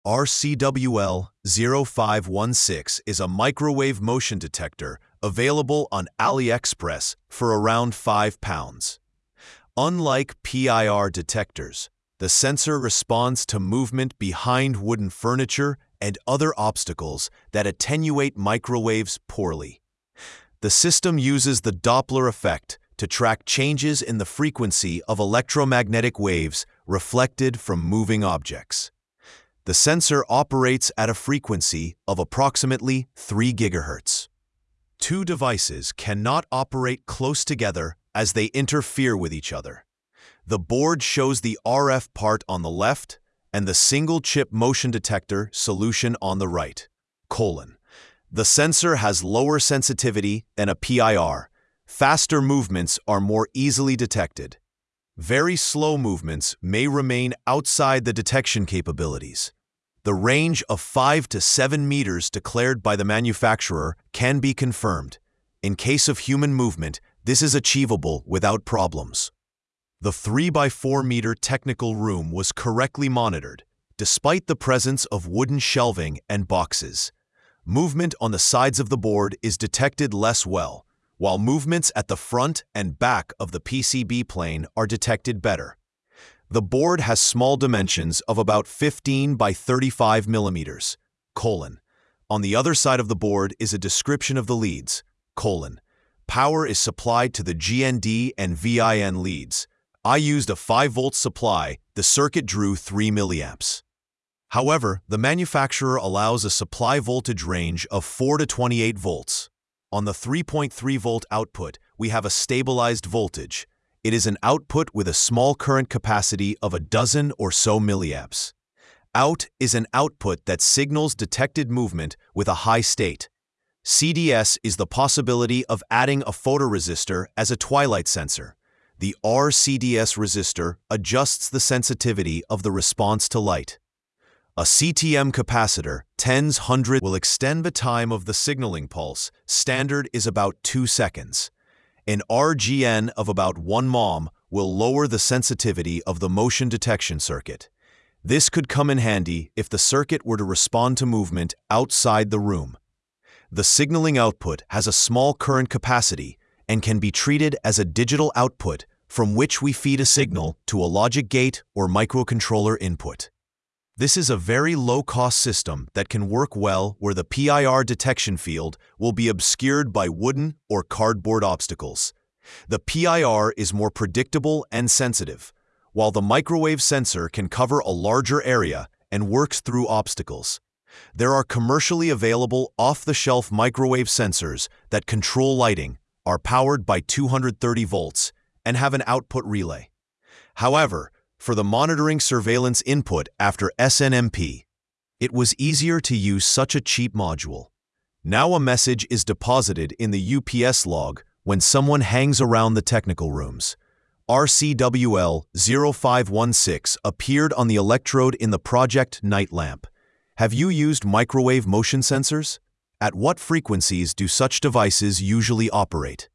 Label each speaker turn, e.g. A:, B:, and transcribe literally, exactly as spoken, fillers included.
A: R C W L zero five one six is a microwave motion detector available on AliExpress for around five pounds. Unlike P I R detectors, the sensor responds to movement behind wooden furniture and other obstacles that attenuate microwaves poorly. The system uses the Doppler effect to track changes in the frequency of electromagnetic waves reflected from moving objects. The sensor operates at a frequency of approximately three gigahertz. Two devices cannot operate close together as they interfere with each other. The board shows the R F part on the left and the single-chip motion detector solution on the right. Colon. The sensor has lower sensitivity than a P I R. Faster movements are more easily detected. Very slow movements may remain outside the detection capabilities. The range of five to seven meters declared by the manufacturer can be confirmed. In case of human movement, this is achievable without problems. The three by four meter technical room was correctly monitored, despite the presence of wooden shelving and boxes. Movement on the sides of the board is detected less well, while movements at the front and back of the P C B plane are detected better. The board has small dimensions of about fifteen by thirty-five millimeters. Colon. On the other side of the board is a description of the leads. Colon. Power is supplied to the G N D and V I N leads. I used a five volt supply. The circuit drew three milliamps. However, the manufacturer allows a supply voltage range of four to twenty-eight volts. On the three point three volt output, we have a stabilized voltage. It is an output with a small current capacity of a dozen or so milliamps. Out is an output that signals detected movement with a high state. C D S is the possibility of adding a photoresistor as a twilight sensor. The R C D S resistor adjusts the sensitivity of the response to light. A C T M capacitor, tens hundred, will extend the time of the signaling pulse. Standard is about two seconds. An R G N of about one mom will lower the sensitivity of the motion detection circuit. This could come in handy if the circuit were to respond to movement outside the room. The signaling output has a small current capacity and can be treated as a digital output from which we feed a signal to a logic gate or microcontroller input. This is a very low-cost system that can work well where the P I R detection field will be obscured by wooden or cardboard obstacles. The P I R is more predictable and sensitive, while the microwave sensor can cover a larger area and works through obstacles. There are commercially available off-the-shelf microwave sensors that control lighting, are powered by two hundred thirty volts, and have an output relay. However, for the monitoring surveillance input after S N M P, it was easier to use such a cheap module. Now a message is deposited in the U P S log when someone hangs around the technical rooms. R C W L zero five one six appeared on the electrode in the Project Night Lamp. Have you used microwave motion sensors? At what frequencies do such devices usually operate?